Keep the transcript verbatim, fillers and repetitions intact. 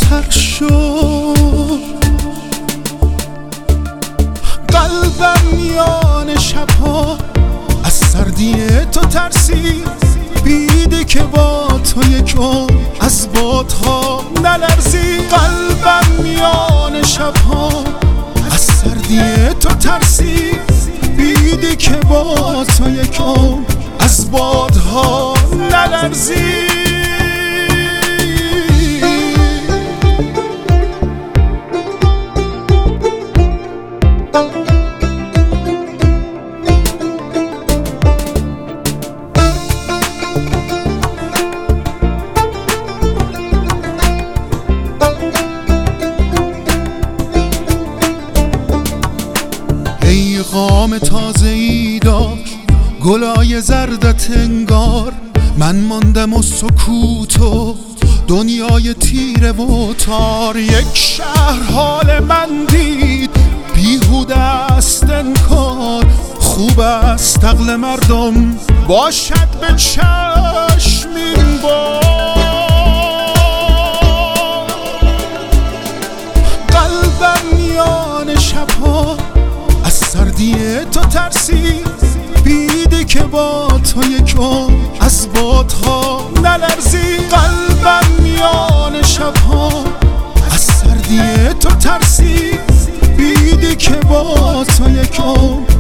سر شد، قلبم میان شبها از سردی تو ترسید. بیده که با تو یک عمر از بادها نلرزید. قلبم میان شبها از سردی تو ترسید. بیده که با تو یک عمر از بادها نلرزید. قام تازه ای داشت گلای زردت انگار، من ماندم و سکوت و دنیای تیره و تار. یک شهر حال من دید بیهوده است انکار. خوب است عقل مردم باشد به چشم این بار. قلبم میان شبها از سردی تو ترسید. بیده که با تو یک عمر از بادها نلرزید. قلبم میان شبها از سردی تو ترسید. بیده که با تو یک عمر